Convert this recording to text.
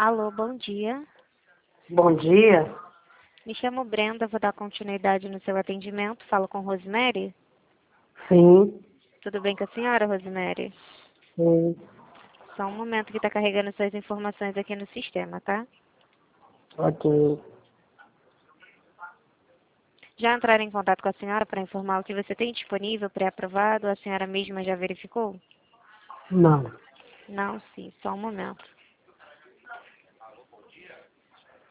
Alô, bom dia. Bom dia. Me chamo Brenda, vou dar continuidade no seu atendimento. Falo com Rosemary. Sim, Tudo bem com a senhora, Rosemary? sim. Só um momento que está carregando suas informações aqui no sistema, tá? Ok. Já entraram em contato com a senhora para informar o que você tem disponível, pré-aprovado? A senhora mesma já verificou? Não. Não, sim, só um momento.